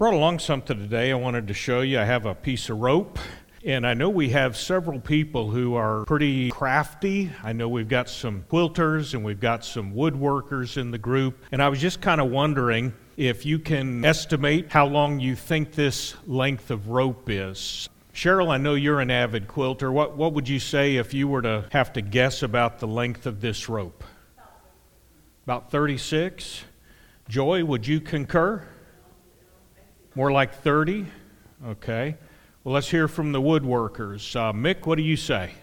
Brought along something today I wanted to show you. I have a piece of rope, and I know we have several people who are pretty crafty. I know we've got some quilters and we've got some woodworkers in the group, and I was just kind of wondering if you can estimate how long you think this length of rope is. Cheryl, I know you're an avid quilter. What would you say if you were to have to guess about the length of this rope? About 36? Joy, would you concur? More like 30? Okay. Well, let's hear from the woodworkers. Mick, what do you say?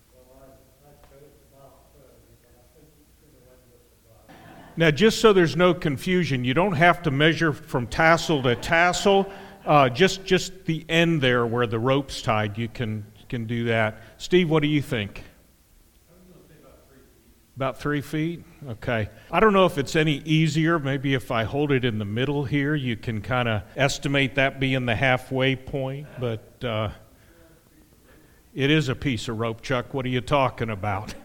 Now, just so there's no confusion, you don't have to measure from tassel to tassel. Just the end there where the rope's tied, you can do that. Steve, what do you think? About 3 feet? Okay. I don't know if it's any easier. Maybe if I hold it in the middle here, you can kind of estimate that being the halfway point. But it is a piece of rope, Chuck. What are you talking about?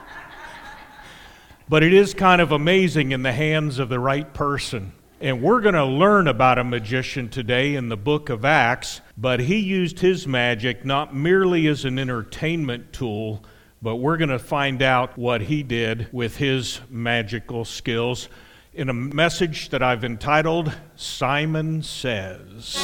But it is kind of amazing in the hands of the right person. And we're going to learn about a magician today in the book of Acts, but he used his magic not merely as an entertainment tool, but we're going to find out what he did with his magical skills in a message that I've entitled, Simon Says.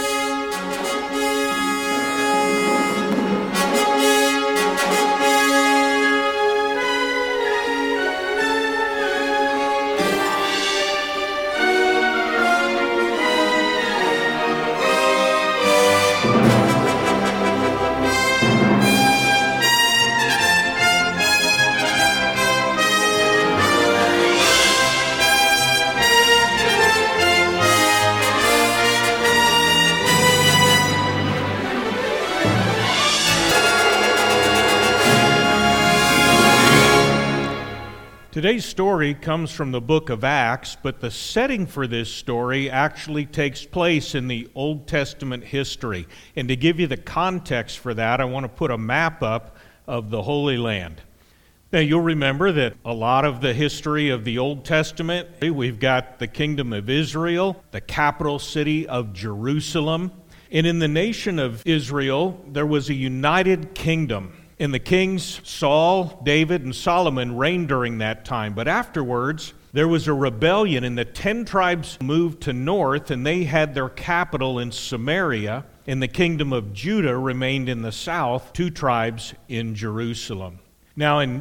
Today's story comes from the book of Acts, but the setting for this story actually takes place in the Old Testament history. And to give you the context for that, I want to put a map up of the Holy Land. Now, you'll remember that a lot of the history of the Old Testament, we've got the kingdom of Israel, the capital city of Jerusalem. And in the nation of Israel, there was a united kingdom. And the kings Saul, David, and Solomon reigned during that time. But afterwards, there was a rebellion, and the 10 tribes moved to north, and they had their capital in Samaria. And the kingdom of Judah remained in the south, 2 tribes in Jerusalem. Now, in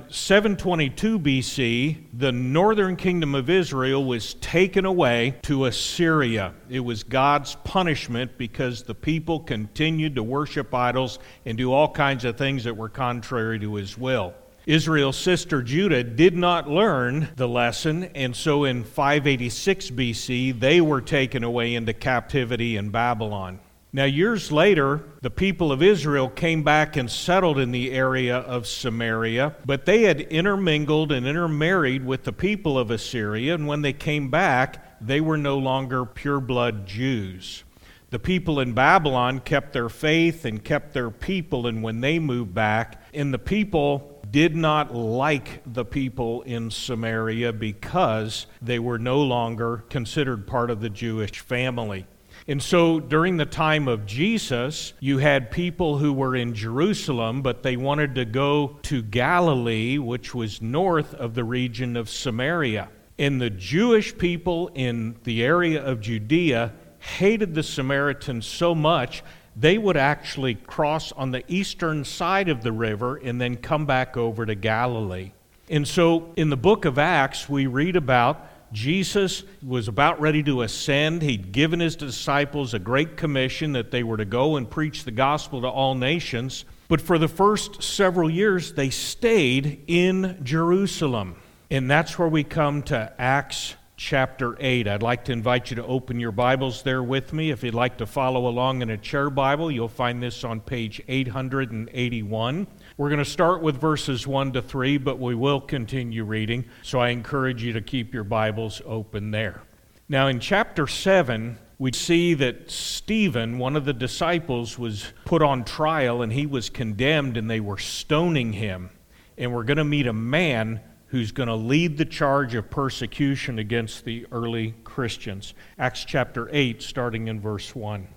722 BC, the northern kingdom of Israel was taken away to Assyria. It was God's punishment because the people continued to worship idols and do all kinds of things that were contrary to his will. Israel's sister Judah did not learn the lesson, and so in 586 BC, they were taken away into captivity in Babylon. Now, years later, the people of Israel came back and settled in the area of Samaria, but they had intermingled and intermarried with the people of Assyria, and when they came back, they were no longer pure-blood Jews. The people in Babylon kept their faith and kept their people, and when they moved back, and the people did not like the people in Samaria because they were no longer considered part of the Jewish family. And so during the time of Jesus, you had people who were in Jerusalem, but they wanted to go to Galilee, which was north of the region of Samaria. And the Jewish people in the area of Judea hated the Samaritans so much, they would actually cross on the eastern side of the river and then come back over to Galilee. And so in the book of Acts, we read about Jesus was about ready to ascend. He'd given his disciples a great commission that they were to go and preach the gospel to all nations. But for the first several years, they stayed in Jerusalem. And that's where we come to Acts chapter 8. I'd like to invite you to open your Bibles there with me. If you'd like to follow along in a chair Bible, you'll find this on page 881. We're going to start with verses 1 to 3, but we will continue reading, so I encourage you to keep your Bibles open there. Now, in chapter 7, we see that Stephen, one of the disciples, was put on trial, and he was condemned, and they were stoning him. And we're going to meet a man who's going to lead the charge of persecution against the early Christians. Acts chapter 8, starting in verse 1.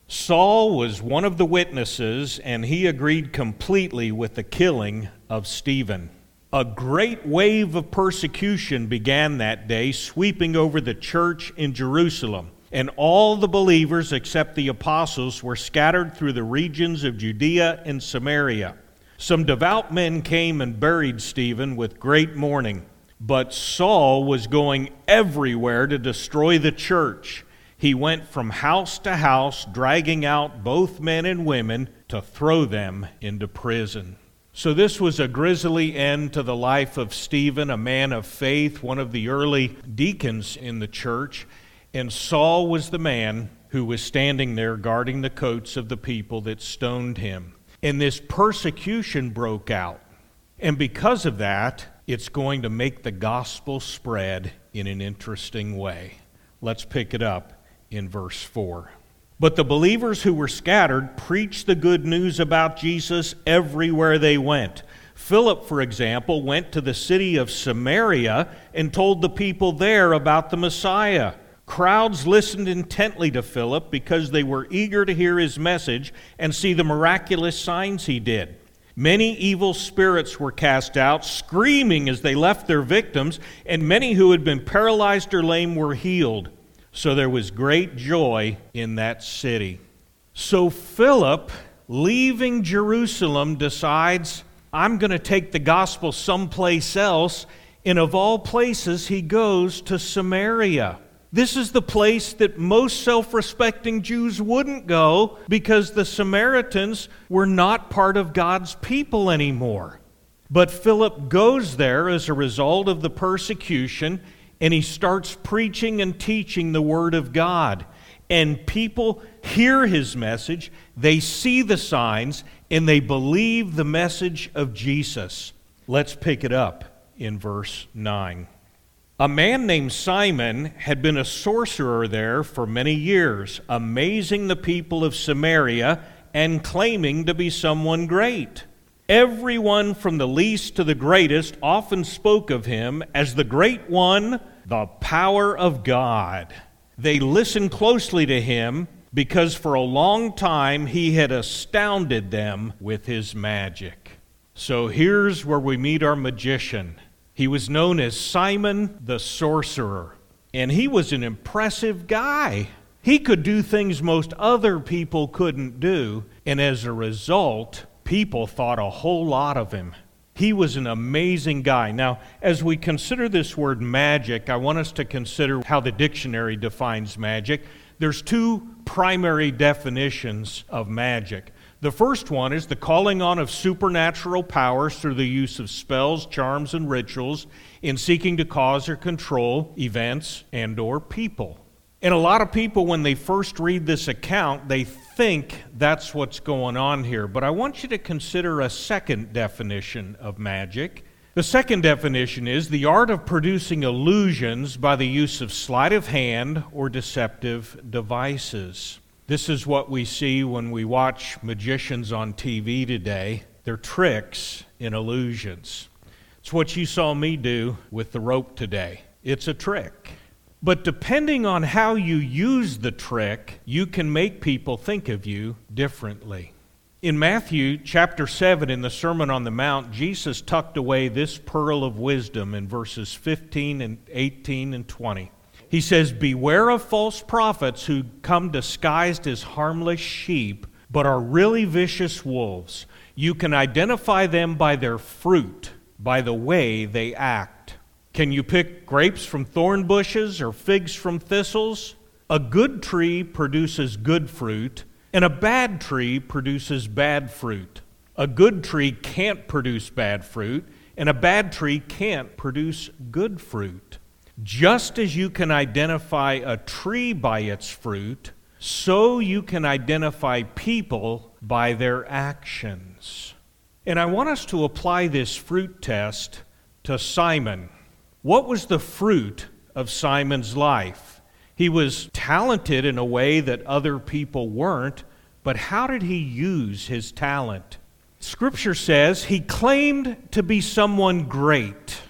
Saul was one of the witnesses, and he agreed completely with the killing of Stephen. A great wave of persecution began that day, sweeping over the church in Jerusalem. And all the believers except the apostles were scattered through the regions of Judea and Samaria. Some devout men came and buried Stephen with great mourning. But Saul was going everywhere to destroy the church. He went from house to house, dragging out both men and women to throw them into prison. So this was a grisly end to the life of Stephen, a man of faith, one of the early deacons in the church. And Saul was the man who was standing there guarding the coats of the people that stoned him. And this persecution broke out. And because of that, it's going to make the gospel spread in an interesting way. Let's pick it up in verse 4. But the believers who were scattered preached the good news about Jesus everywhere they went. Philip, for example, went to the city of Samaria and told the people there about the Messiah. Crowds listened intently to Philip because they were eager to hear his message and see the miraculous signs he did. Many evil spirits were cast out, screaming as they left their victims, and many who had been paralyzed or lame were healed. So there was great joy in that city. So Philip, leaving Jerusalem, decides, I'm going to take the gospel someplace else, and of all places, he goes to Samaria. This is the place that most self-respecting Jews wouldn't go because the Samaritans were not part of God's people anymore. But Philip goes there as a result of the persecution, and he starts preaching and teaching the Word of God. And people hear his message, they see the signs, and they believe the message of Jesus. Let's pick it up in verse 9. A man named Simon had been a sorcerer there for many years, amazing the people of Samaria and claiming to be someone great. Everyone from the least to the greatest often spoke of him as the Great One, the power of God. They listened closely to him because for a long time he had astounded them with his magic. So here's where we meet our magician. He was known as Simon the Sorcerer, and he was an impressive guy. He could do things most other people couldn't do, and as a result, people thought a whole lot of him. He was an amazing guy. Now, as we consider this word magic, I want us to consider how the dictionary defines magic. There's two primary definitions of magic. The first one is the calling on of supernatural powers through the use of spells, charms, and rituals in seeking to cause or control events and or people. And a lot of people, when they first read this account, they think that's what's going on here. But I want you to consider a second definition of magic. The second definition is the art of producing illusions by the use of sleight of hand or deceptive devices. This is what we see when we watch magicians on TV today. They're tricks and illusions. It's what you saw me do with the rope today. It's a trick. But depending on how you use the trick, you can make people think of you differently. In Matthew chapter 7, in the Sermon on the Mount, Jesus tucked away this pearl of wisdom in verses 15 and 18 and 20. He says, "Beware of false prophets who come disguised as harmless sheep, but are really vicious wolves. You can identify them by their fruit, by the way they act. Can you pick grapes from thorn bushes or figs from thistles? A good tree produces good fruit, and a bad tree produces bad fruit. A good tree can't produce bad fruit, and a bad tree can't produce good fruit. Just as you can identify a tree by its fruit, so you can identify people by their actions." And I want us to apply this fruit test to Simon. What was the fruit of Simon's life? He was talented in a way that other people weren't, but how did he use his talent? Scripture says he claimed to be someone great.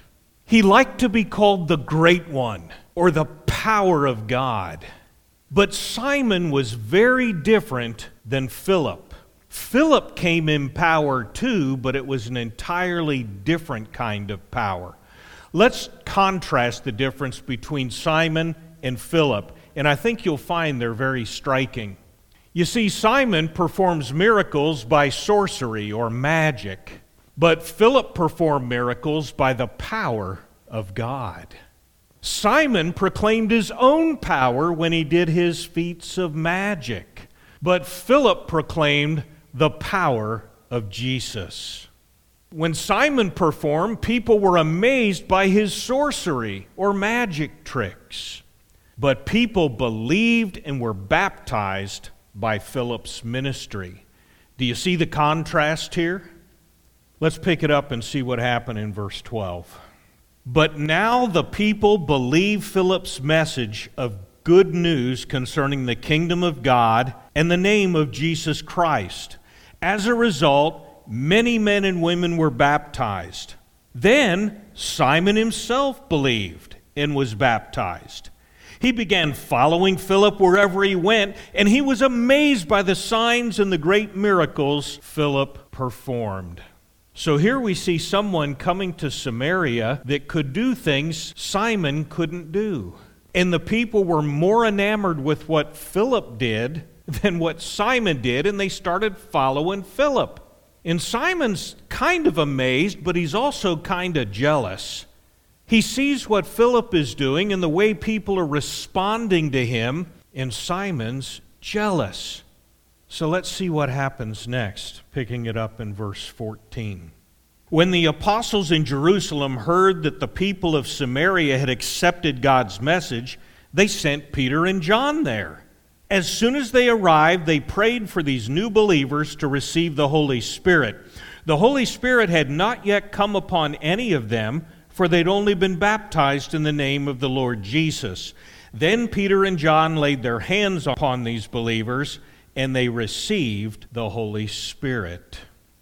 He liked to be called the Great One or the power of God. But Simon was very different than Philip. Philip came in power too, but it was an entirely different kind of power. Let's contrast the difference between Simon and Philip, and I think you'll find they're very striking. You see, Simon performs miracles by sorcery or magic, but Philip performed miracles by the power of God. Simon proclaimed his own power when he did his feats of magic, but Philip proclaimed the power of Jesus. When Simon performed, people were amazed by his sorcery or magic tricks, but people believed and were baptized by Philip's ministry. Do you see the contrast here? Let's pick it up and see what happened in verse 12. But now the people believe Philip's message of good news concerning the kingdom of God and the name of Jesus Christ. As a result, many men and women were baptized. Then Simon himself believed and was baptized. He began following Philip wherever he went, and he was amazed by the signs and the great miracles Philip performed. So here we see someone coming to Samaria that could do things Simon couldn't do. And the people were more enamored with what Philip did than what Simon did, and they started following Philip. And Simon's kind of amazed, but he's also kind of jealous. He sees what Philip is doing and the way people are responding to him, and Simon's jealous. So let's see what happens next, picking it up in verse 14. When the apostles in Jerusalem heard that the people of Samaria had accepted God's message, they sent Peter and John there. As soon as they arrived, they prayed for these new believers to receive the Holy Spirit. The Holy Spirit had not yet come upon any of them, for they'd only been baptized in the name of the Lord Jesus. Then Peter and John laid their hands upon these believers, and they received the Holy Spirit.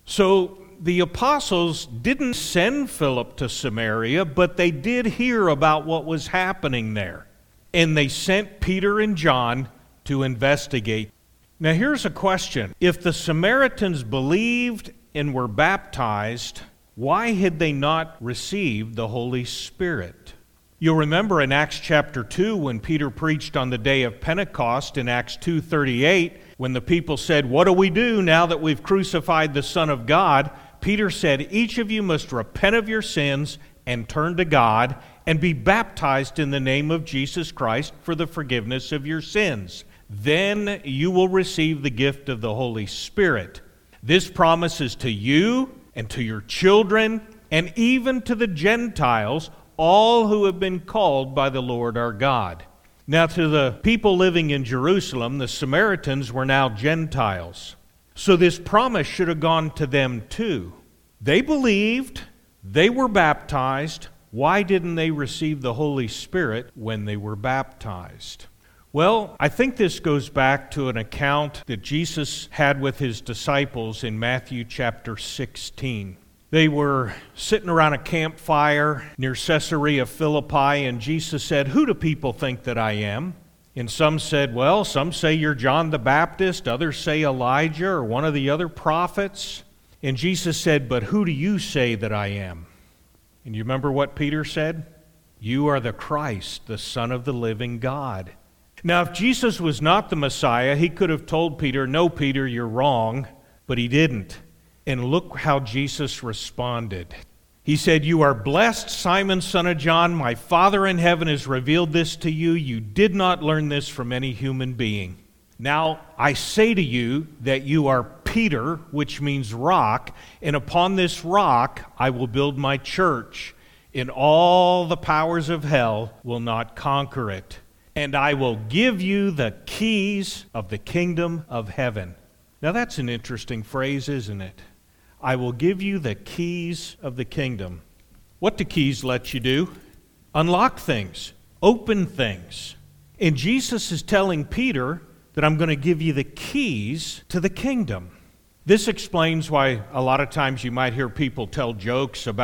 So the apostles didn't send Philip to Samaria, but they did hear about what was happening there. And they sent Peter and John to investigate. Now here's a question. If the Samaritans believed and were baptized, why had they not received the Holy Spirit? You'll remember in Acts chapter 2 when Peter preached on the day of Pentecost in Acts 2:38, when the people said, "What do we do now that we've crucified the Son of God?" Peter said, "Each of you must repent of your sins and turn to God and be baptized in the name of Jesus Christ for the forgiveness of your sins. Then you will receive the gift of the Holy Spirit. This promise is to you and to your children, and even to the Gentiles, all who have been called by the Lord our God." Now to the people living in Jerusalem, the Samaritans were now Gentiles. So this promise should have gone to them too. They believed, they were baptized. Why didn't they receive the Holy Spirit when they were baptized? Well, I think this goes back to an account that Jesus had with his disciples in Matthew chapter 16. They were sitting around a campfire near Caesarea Philippi, and Jesus said, "Who do people think that I am?" And some said, "Well, some say you're John the Baptist, others say Elijah or one of the other prophets." And Jesus said, "But who do you say that I am?" And you remember what Peter said? "You are the Christ, the Son of the living God." Now, if Jesus was not the Messiah, he could have told Peter, "No, Peter, you're wrong," but he didn't. And look how Jesus responded. He said, "You are blessed, Simon, son of John. My Father in heaven has revealed this to you. You did not learn this from any human being. Now, I say to you that you are Peter," which means rock, "and upon this rock I will build my church, and all the powers of hell will not conquer it. And I will give you the keys of the kingdom of heaven." Now that's an interesting phrase, isn't it? I will give you the keys of the kingdom. What do keys let you do? Unlock things, open things. And Jesus is telling Peter that I'm going to give you the keys to the kingdom. This explains why a lot of times you might hear people tell jokes about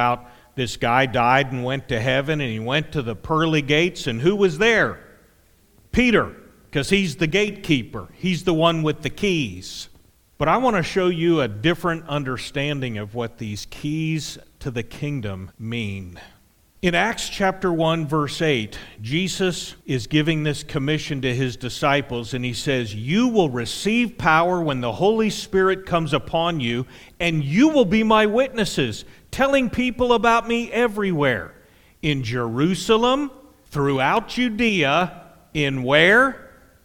this guy died and went to heaven, and he went to the pearly gates, and who was there? Peter, because he's the gatekeeper. He's the one with the keys. But I want to show you a different understanding of what these keys to the kingdom mean. In Acts chapter 1, verse 8, Jesus is giving this commission to his disciples, and he says, "You will receive power when the Holy Spirit comes upon you, and you will be my witnesses, telling people about me everywhere. In Jerusalem, throughout Judea, in where?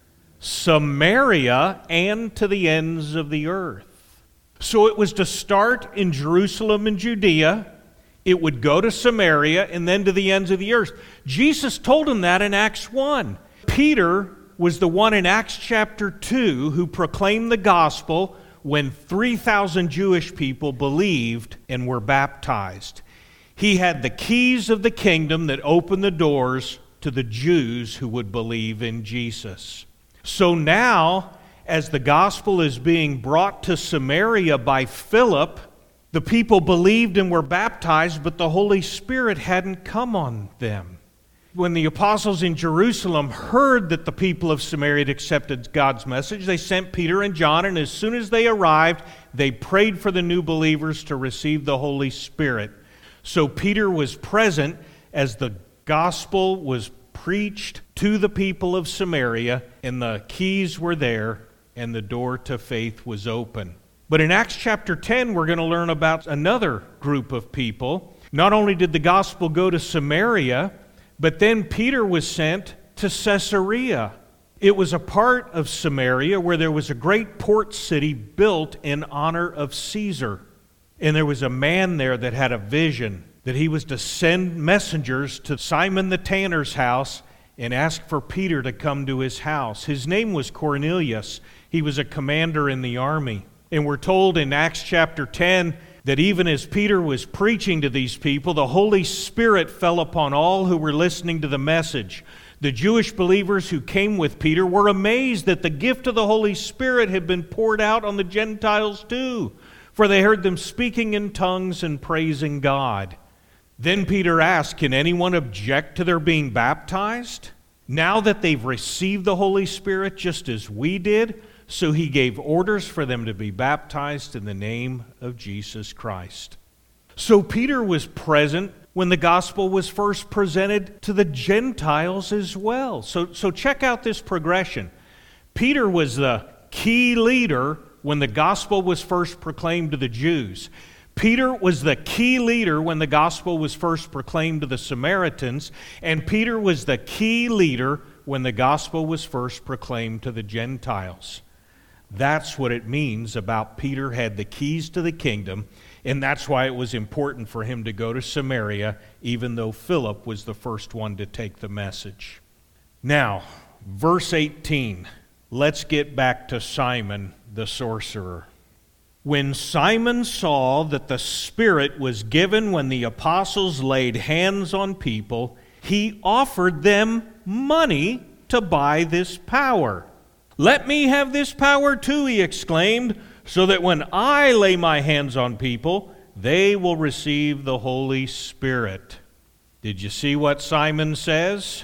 Samaria, and to the ends of the earth." So it was to start in Jerusalem and Judea. It would go to Samaria and then to the ends of the earth. Jesus told him that in Acts 1. Peter was the one in Acts chapter 2 who proclaimed the gospel when 3,000 Jewish people believed and were baptized. He had the keys of the kingdom that opened the doors to the Jews who would believe in Jesus. So now, as the gospel is being brought to Samaria by Philip, the people believed and were baptized, but the Holy Spirit hadn't come on them. When the apostles in Jerusalem heard that the people of Samaria had accepted God's message, they sent Peter and John, and as soon as they arrived, they prayed for the new believers to receive the Holy Spirit. So Peter was present as the gospel was preached to the people of Samaria, and the keys were there, and the door to faith was open. But in Acts chapter 10, we're going to learn about another group of people. Not only did the gospel go to Samaria, but then Peter was sent to Caesarea. It was a part of Samaria where there was a great port city built in honor of Caesar. And there was a man there that had a vision that he was to send messengers to Simon the tanner's house and ask for Peter to come to his house. His name was Cornelius. He was a commander in the army. And we're told in Acts chapter 10 that even as Peter was preaching to these people, the Holy Spirit fell upon all who were listening to the message. The Jewish believers who came with Peter were amazed that the gift of the Holy Spirit had been poured out on the Gentiles too, for they heard them speaking in tongues and praising God. Then Peter asked, "Can anyone object to their being baptized? Now that they've received the Holy Spirit just as we did?" So he gave orders for them to be baptized in the name of Jesus Christ. So Peter was present when the gospel was first presented to the Gentiles as well. So check out this progression. Peter was the key leader when the gospel was first proclaimed to the Jews. Peter was the key leader when the gospel was first proclaimed to the Samaritans. And Peter was the key leader when the gospel was first proclaimed to the Gentiles. That's what it means about Peter had the keys to the kingdom, and that's why it was important for him to go to Samaria, even though Philip was the first one to take the message. Now, verse 18, let's get back to Simon the sorcerer. When Simon saw that the Spirit was given when the apostles laid hands on people, he offered them money to buy this power. "Let me have this power too," he exclaimed, "so that when I lay my hands on people, they will receive the Holy Spirit." Did you see what Simon says?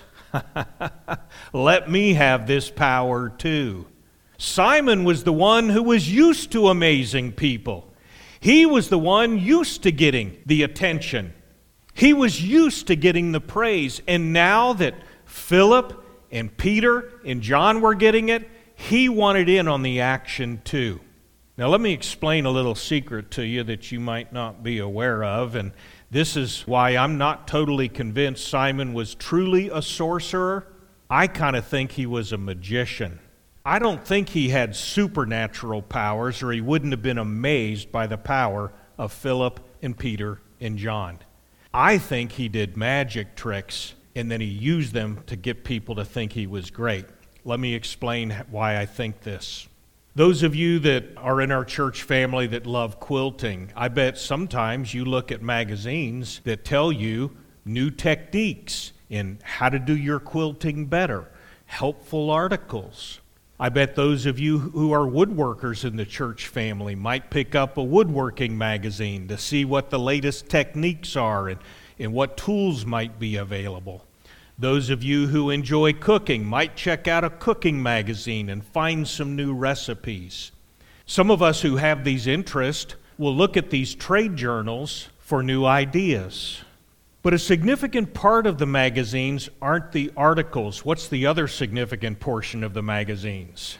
Let me have this power too. Simon was the one who was used to amazing people. He was the one used to getting the attention. He was used to getting the praise. And now that Philip and Peter and John were getting it, he wanted in on the action too. Now let me explain a little secret to you that you might not be aware of, and this is why I'm not totally convinced Simon was truly a sorcerer. I kind of think he was a magician. I don't think he had supernatural powers, or he wouldn't have been amazed by the power of Philip and Peter and John. I think he did magic tricks, and then he used them to get people to think he was great. Let me explain why I think this. Those of you that are in our church family that love quilting, I bet sometimes you look at magazines that tell you new techniques in how to do your quilting better, helpful articles. I bet those of you who are woodworkers in the church family might pick up a woodworking magazine to see what the latest techniques are and and what tools might be available. Those of you who enjoy cooking might check out a cooking magazine and find some new recipes. Some of us who have these interests will look at these trade journals for new ideas. But a significant part of the magazines aren't the articles. What's the other significant portion of the magazines?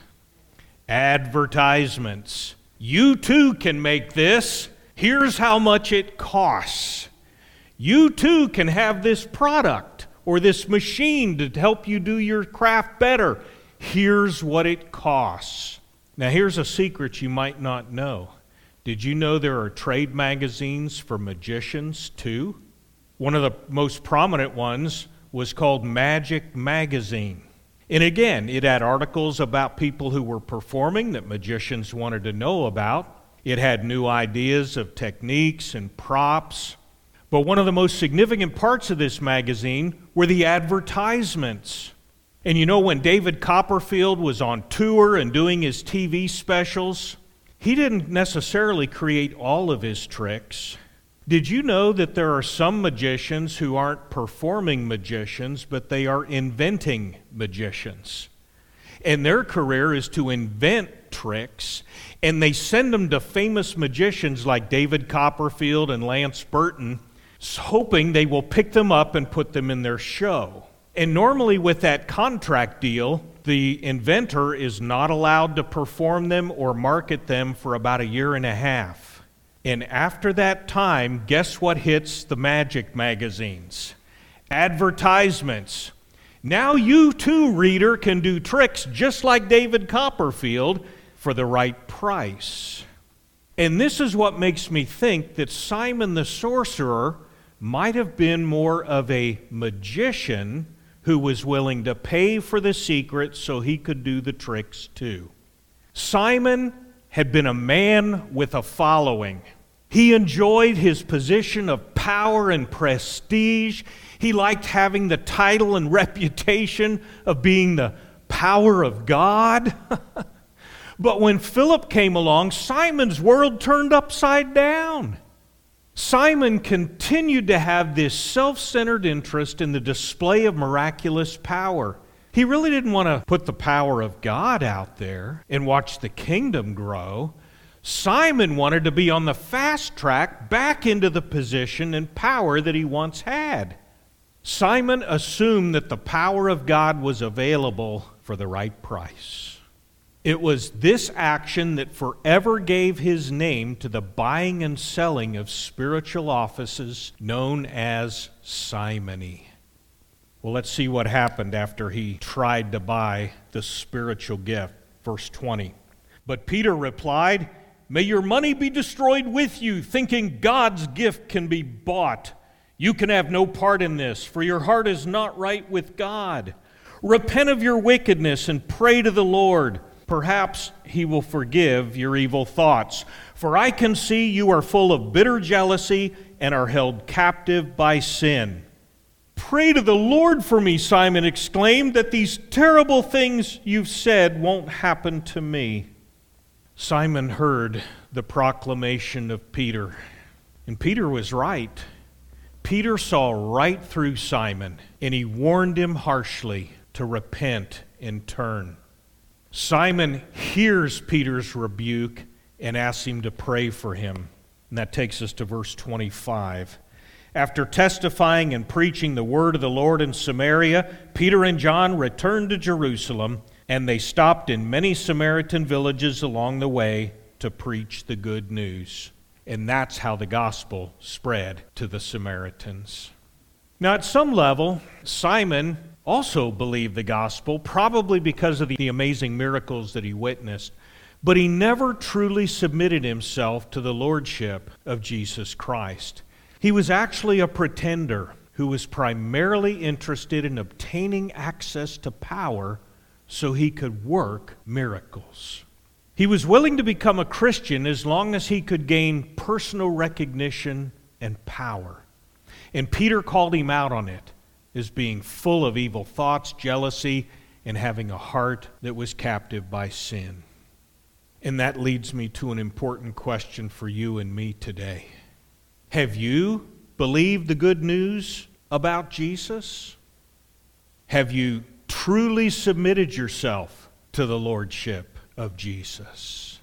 Advertisements. You too can make this. Here's how much it costs. You too can have this product or this machine to help you do your craft better. Here's what it costs. Now here's a secret you might not know. Did you know there are trade magazines for magicians too? One of the most prominent ones was called Magic Magazine. And again, it had articles about people who were performing that magicians wanted to know about. It had new ideas of techniques and props. But one of the most significant parts of this magazine were the advertisements. And you know, when David Copperfield was on tour and doing his TV specials, he didn't necessarily create all of his tricks. Did you know that there are some magicians who aren't performing magicians, but they are inventing magicians? And their career is to invent tricks, and they send them to famous magicians like David Copperfield and Lance Burton, hoping they will pick them up and put them in their show. And normally with that contract deal, the inventor is not allowed to perform them or market them for about a year and a half. And after that time, guess what hits the magic magazines? Advertisements. Now you too, reader, can do tricks just like David Copperfield for the right price. And this is what makes me think that Simon the sorcerer might have been more of a magician who was willing to pay for the secret so he could do the tricks too. Simon had been a man with a following. He enjoyed his position of power and prestige. He liked having the title and reputation of being the power of God. But when Philip came along, Simon's world turned upside down. Simon continued to have this self-centered interest in the display of miraculous power. He really didn't want to put the power of God out there and watch the kingdom grow. Simon wanted to be on the fast track back into the position and power that he once had. Simon assumed that the power of God was available for the right price. It was this action that forever gave his name to the buying and selling of spiritual offices known as simony. Well, let's see what happened after he tried to buy the spiritual gift. Verse 20. But Peter replied, "May your money be destroyed with you, thinking God's gift can be bought. You can have no part in this, for your heart is not right with God. Repent of your wickedness and pray to the Lord. Perhaps he will forgive your evil thoughts. For I can see you are full of bitter jealousy and are held captive by sin." "Pray to the Lord for me," Simon exclaimed, "that these terrible things you've said won't happen to me." Simon heard the proclamation of Peter, and Peter was right. Peter saw right through Simon, and he warned him harshly to repent and turn. Simon hears Peter's rebuke and asks him to pray for him. And that takes us to verse 25. After testifying and preaching the word of the Lord in Samaria, Peter and John returned to Jerusalem, and they stopped in many Samaritan villages along the way to preach the good news. And that's how the gospel spread to the Samaritans. Now, at some level, Simon also believed the gospel, probably because of the amazing miracles that he witnessed, but he never truly submitted himself to the lordship of Jesus Christ. He was actually a pretender who was primarily interested in obtaining access to power so he could work miracles. He was willing to become a Christian as long as he could gain personal recognition and power. And Peter called him out on it as being full of evil thoughts, jealousy, and having a heart that was captive by sin. And that leads me to an important question for you and me today. Have you believed the good news about Jesus? Have you truly submitted yourself to the lordship of Jesus?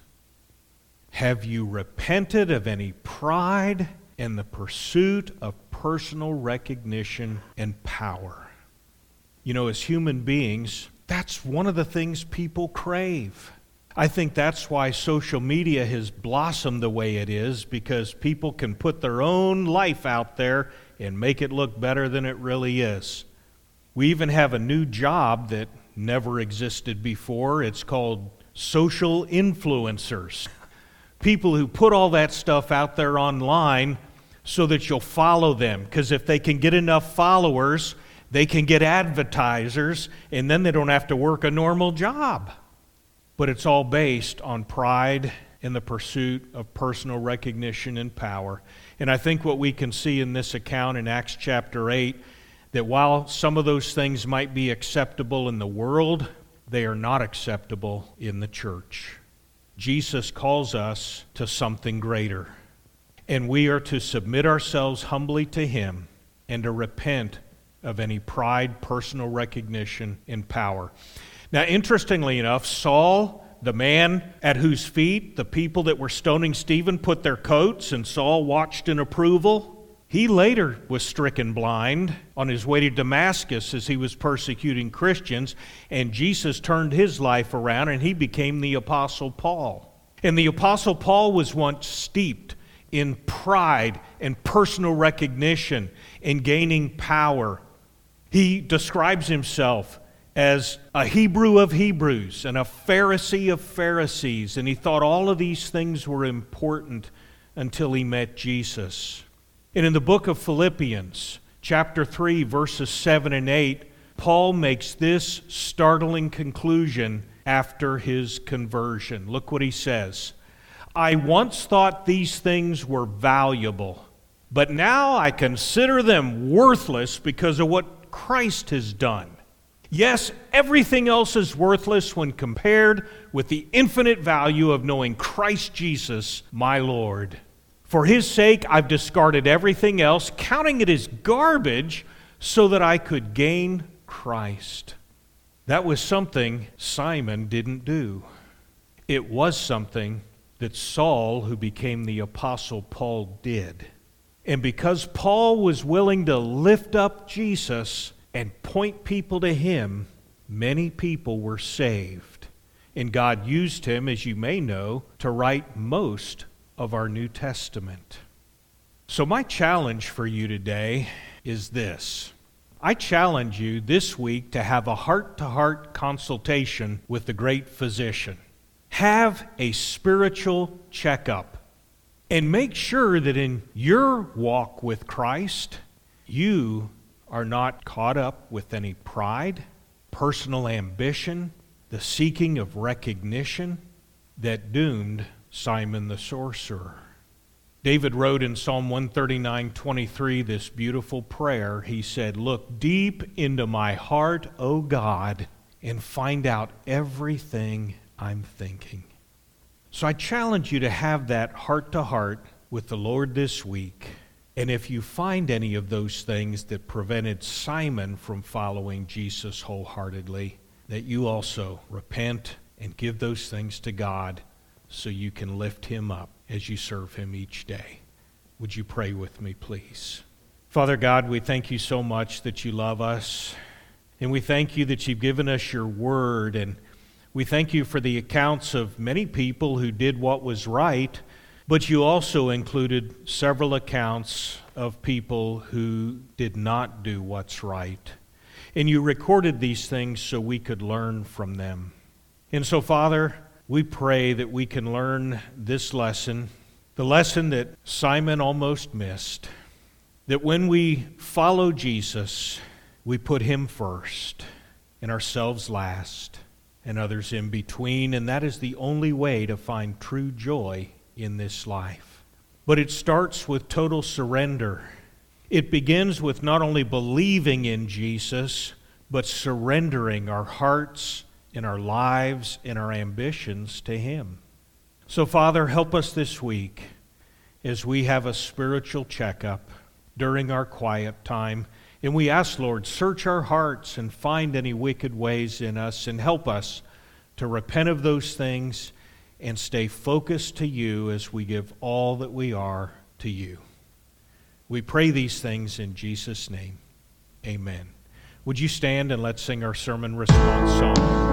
Have you repented of any pride and the pursuit of personal recognition and power? You know, as human beings, that's one of the things people crave. I think that's why social media has blossomed the way it is, because people can put their own life out there and make it look better than it really is. We even have a new job that never existed before. It's called social influencers. People who put all that stuff out there online so that you'll follow them, because if they can get enough followers, they can get advertisers, and then they don't have to work a normal job. But it's all based on pride and the pursuit of personal recognition and power. And I think what we can see in this account in Acts chapter 8, that while some of those things might be acceptable in the world, they are not acceptable in the church. Jesus calls us to something greater, and we are to submit ourselves humbly to Him and to repent of any pride, personal recognition, and power. Now, interestingly enough, Saul, the man at whose feet the people that were stoning Stephen put their coats, and Saul watched in approval, he later was stricken blind on his way to Damascus as he was persecuting Christians, and Jesus turned his life around and he became the Apostle Paul. And the Apostle Paul was once steeped in pride and personal recognition and gaining power. He describes himself as a Hebrew of Hebrews and a Pharisee of Pharisees, and he thought all of these things were important until he met Jesus. And in the book of Philippians, chapter 3, verses 7 and 8, Paul makes this startling conclusion after his conversion. Look what he says. I once thought these things were valuable, but now I consider them worthless because of what Christ has done. Yes, everything else is worthless when compared with the infinite value of knowing Christ Jesus, my Lord. For His sake, I've discarded everything else, counting it as garbage, so that I could gain Christ. That was something Simon didn't do. It was something that Saul, who became the Apostle Paul, did. And because Paul was willing to lift up Jesus and point people to Him, many people were saved. And God used him, as you may know, to write most of our New Testament. So my challenge for you today is this. I challenge you this week to have a heart-to-heart consultation with the great physician. Have a spiritual checkup and make sure that in your walk with Christ, you are not caught up with any pride, personal ambition, the seeking of recognition that doomed Simon the sorcerer. David wrote in Psalm 139:23 this beautiful prayer. He said, "Look deep into my heart, O God, and find out everything I'm thinking." So I challenge you to have that heart-to-heart with the Lord this week. And if you find any of those things that prevented Simon from following Jesus wholeheartedly, that you also repent and give those things to God so you can lift Him up as you serve Him each day. Would you pray with me, please? Father God, we thank you so much that you love us, and we thank you that you've given us your word, and we thank you for the accounts of many people who did what was right, but you also included several accounts of people who did not do what's right. And you recorded these things so we could learn from them. And so, Father, we pray that we can learn this lesson, the lesson that Simon almost missed, that when we follow Jesus, we put Him first and ourselves last and others in between, and that is the only way to find true joy in this life. But it starts with total surrender. It begins with not only believing in Jesus, but surrendering our hearts and our lives and our ambitions to Him. So, Father, help us this week as we have a spiritual checkup. during our quiet time. And we ask, Lord, search our hearts and find any wicked ways in us and help us to repent of those things and stay focused to you as we give all that we are to you. We pray these things in Jesus' name. Amen. Would you stand and let's sing our sermon response song?